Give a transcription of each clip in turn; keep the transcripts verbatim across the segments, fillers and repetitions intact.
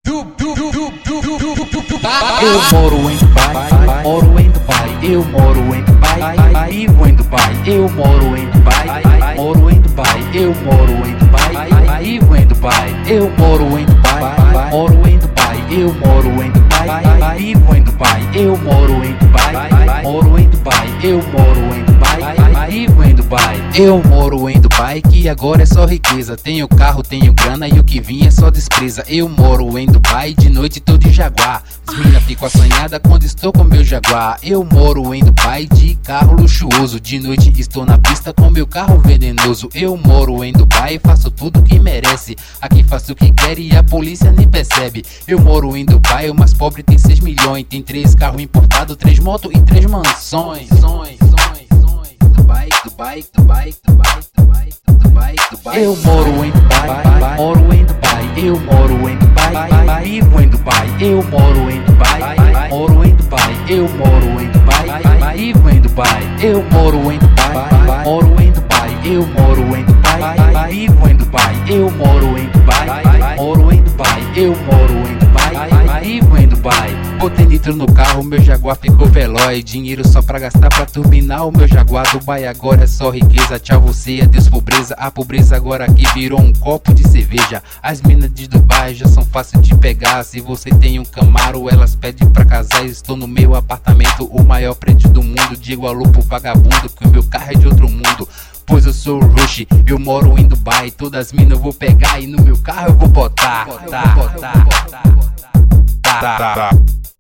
Eu moro em Dubai, moro em Dubai, eu moro em Dubai, vivo em Dubai, eu moro em Dubai, moro em Dubai, eu moro em Dubai, vivo em Dubai, eu moro em Dubai, moro em Dubai, eu moro em Dubai, vivo em Dubai, eu moro em Dubai, moro em Dubai, eu moro em Dubai, vivo em Dubai. Eu moro em Dubai, que agora é só riqueza. Tenho carro, tenho grana e o que vinha é só despreza. Eu moro em Dubai, de noite tô de Jaguar. As mina ficam assanhada quando estou com meu Jaguar. Eu moro em Dubai, de carro luxuoso. De noite estou na pista com meu carro venenoso. Eu moro em Dubai, faço tudo que merece. Aqui faço o que quer e a polícia nem percebe. Eu moro em Dubai, o mais pobre tem seis milhões. Tem três carros importados, três motos e três mansões. Dubai, Dubai, Dubai, Dubai, Dubai, Dubai, Dubai. Eu moro em Dubai, moro em Dubai, eu moro em Dubai, vivo em Dubai, eu moro em Dubai, moro em Dubai, eu moro em Dubai, vivo em Dubai, eu moro em Dubai, moro em Dubai, eu moro em Dubai, vivo em Dubai, eu moro em Dubai, moro em Dubai, eu moro em Dubai, vivo em Dubai. Botei nitro no carro, meu Jaguar ficou veloz. Dinheiro só pra gastar pra turbinar o meu Jaguar. Dubai agora é só riqueza, tchau você, adeus pobreza. A pobreza agora aqui virou um copo de cerveja. As minas de Dubai já são fáceis de pegar. Se você tem um Camaro, elas pedem pra casar. Estou no meu apartamento, o maior prédio do mundo. Digo alô pro vagabundo que o meu carro é de outro mundo. Pois eu sou o Rush, eu moro em Dubai. Todas as minas eu vou pegar e no meu carro eu vou botar. botar, botar, botar, botar.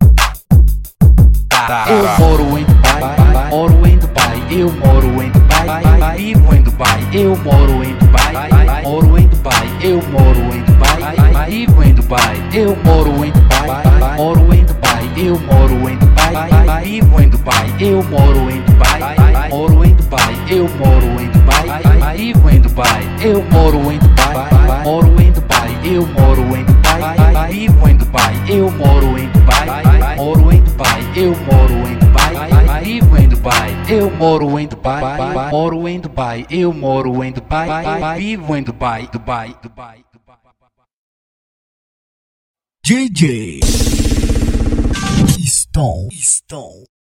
Eu moro em Dubai, moro em Dubai, eu moro em Dubai, vivo em Dubai, eu moro em Dubai, moro em Dubai, eu moro em Dubai, vivo em Dubai, eu moro em Dubai, moro em Dubai, eu moro em Dubai, vivo em Dubai, eu moro em Dubai, moro em Dubai, eu moro em Dubai, vivo em Dubai, eu moro em Dubai, moro em Dubai, eu moro em Dubai, vivo em Dubai, eu moro em Dubai, moro em Dubai, eu moro em Dubai, vivo em Dubai, eu moro em Dubai, moro em Dubai, eu moro em Dubai, vivo em Dubai, Dubai, Dubai, Dubai. D J Stone, Stone.